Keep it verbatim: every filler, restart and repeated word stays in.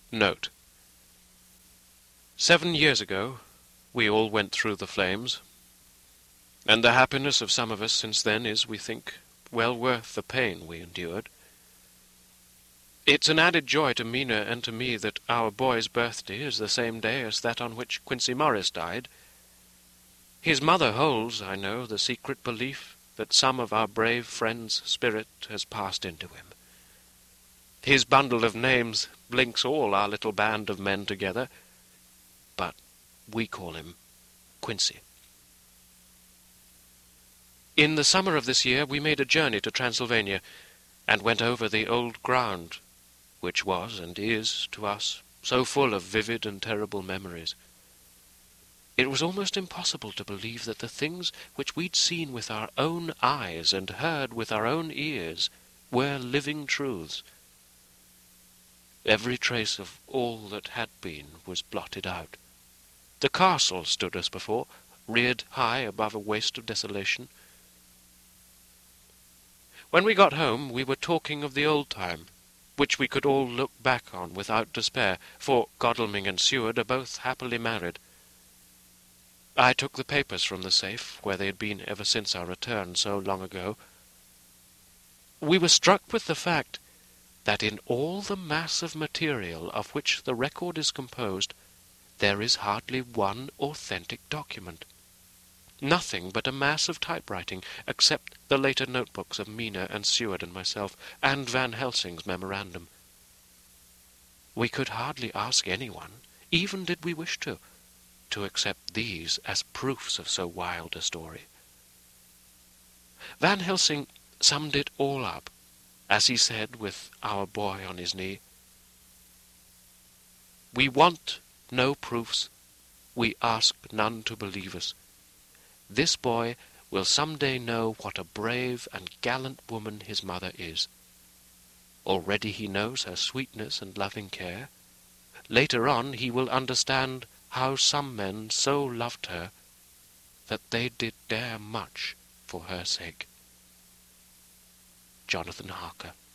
Note. Seven years ago we all went through the flames, and the happiness of some of us since then is, we think, well worth the pain we endured. It's an added joy to Mina and to me that our boy's birthday is the same day as that on which Quincey Morris died. His mother holds, I know, the secret belief that some of our brave friend's spirit has passed into him. His bundle of names links all our little band of men together, but we call him Quincey. In the summer of this year we made a journey to Transylvania, and went over the old ground, which was and is, to us, so full of vivid and terrible memories. It was almost impossible to believe that the things which we'd seen with our own eyes and heard with our own ears were living truths. Every trace of all that had been was blotted out. The castle stood as before, reared high above a waste of desolation. When we got home we were talking of the old time, which we could all look back on without despair, for Godalming and Seward are both happily married. I took the papers from the safe, where they had been ever since our return so long ago. We were struck with the fact that in all the mass of material of which the record is composed, there is hardly one authentic document. Nothing but a mass of typewriting, except the later notebooks of Mina and Seward and myself, and Van Helsing's memorandum. We could hardly ask anyone, even did we wish to, to accept these as proofs of so wild a story. Van Helsing summed it all up, as he said with our boy on his knee, "We want no proofs, we ask none to believe us. This boy will some day know what a brave and gallant woman his mother is. Already he knows her sweetness and loving care. Later on he will understand how some men so loved her that they did dare much for her sake." Jonathan Harker.